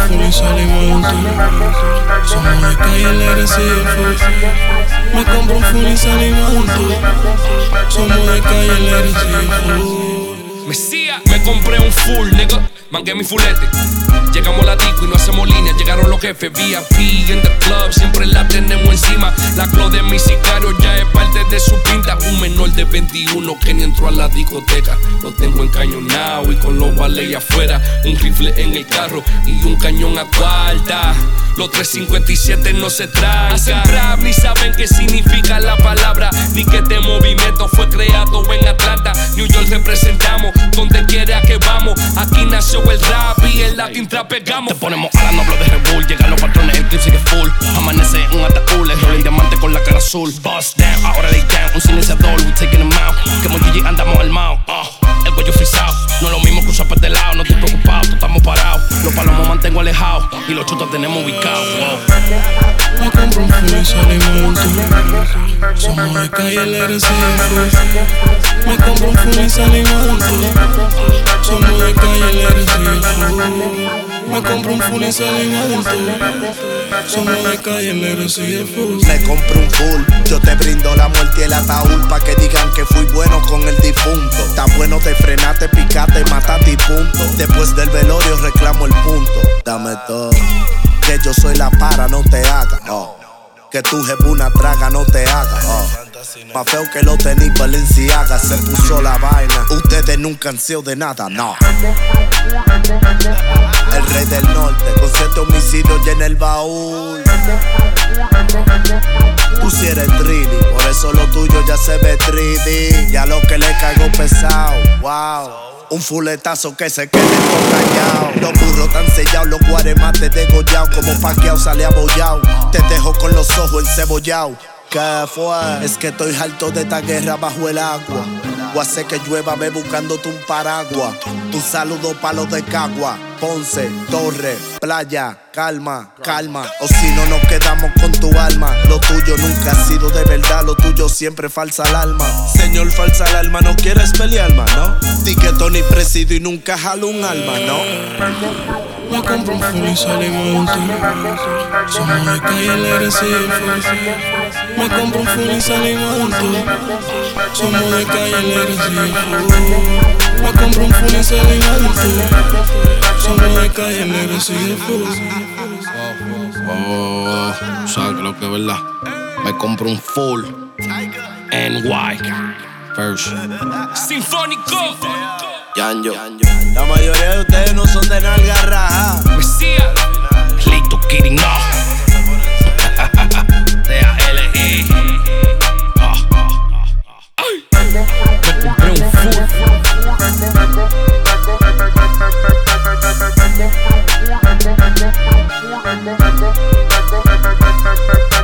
full y salimos juntos. Somos de calle, el Arecibo. Me compro un full y salimos juntos. Somos de calle, el Arecibo. Mesías, me compré un full, nigga. Mangué mi fulete. Llegamos a la disco y no hacemos líneas. Llegaron los jefes, VIP en the club. Siempre la tenemos encima. La clo de mi sicario ya es parte de su pinta. Un menor de 21 que ni entró a la discoteca. Lo tengo encañonado y con los valets afuera. Un rifle en el carro y un cañón a cuarta. Los 357 no se tragan. Hacen rap, ni saben qué significa la palabra, ni que este movimiento fue creado en Atlanta. New York representamos, donde quiera que vamos. Aquí nació el rap y el Latin trap pegamos. Te ponemos a la noblo de Red Bull. Llegan los patrones, el clip sigue full. Amanece un ataúd, el rolling diamante con la cara azul. Bust down, ahora lay down, un silenciador, we taking them out. Que Gigi andamos armados, el cuello frisado. No es lo mismo que usar para este lado, no estoy preocupado, todos estamos parados. Los palomos mantengo alejados y los chutos tenemos ubicados. Me compro un full y salimos juntos. Somos de calle, el Arecibo. Me compro un full y salimos juntos. Somos de calle, el Arecibo. Me compro un full y salimos juntos. Somos de calle, el Arecibo. Me compro un full, yo te brindo la muerte y el ataúd, pa' que digan que fui bueno con el difunto. Tan bueno te frenaste, picaste, mataste y punto. Después del velorio reclamo el punto. Dame todo, que yo soy la para, no te hagas. Que tu jefe una traga, no te hagas. Más feo que lo tenis Balenciaga. Se puso la vaina, ustedes nunca han sido de nada, no. El rey del norte, con 7 homicidios ya en el baúl. Tú si eres 3D, por eso lo tuyo ya se ve 3D. Ya lo que le caigo pesado, wow. Un fuletazo que se quede encocañao. Los burros tan sellados, los guaremates degollados. Como paqueado sale abollado. Te dejo con los ojos encebollados. ¿Qué fue? Es que estoy harto de esta guerra bajo el agua. O hace que llueva, ve buscándote un paraguas. Un saludo pa' los de Cagua, Ponce, Torre, Playa, calma, calma. O si no nos quedamos con tu alma. Lo tuyo nunca ha sido de verdad, lo tuyo siempre falsa alarma. Señor falsa alarma, no quieres pelear más, ¿no? Di que Tony presido y nunca jalo un alma, ¿no? Me compro un full y salimos juntos. Somos de calle, el Arecibo. Me compro un full y salimos juntos. Somos de calle, el Arecibo. Me compro un full y salimos juntos. Somos de calle, el Arecibo. ¿Sabes lo que es verdad? Me compro un full NY First Sinfónico. Yanjo. La mayoría de ustedes no son de nalga raja. Mesías, Lito Kitty, no. T-A-L-E. me compré un full. Thank you.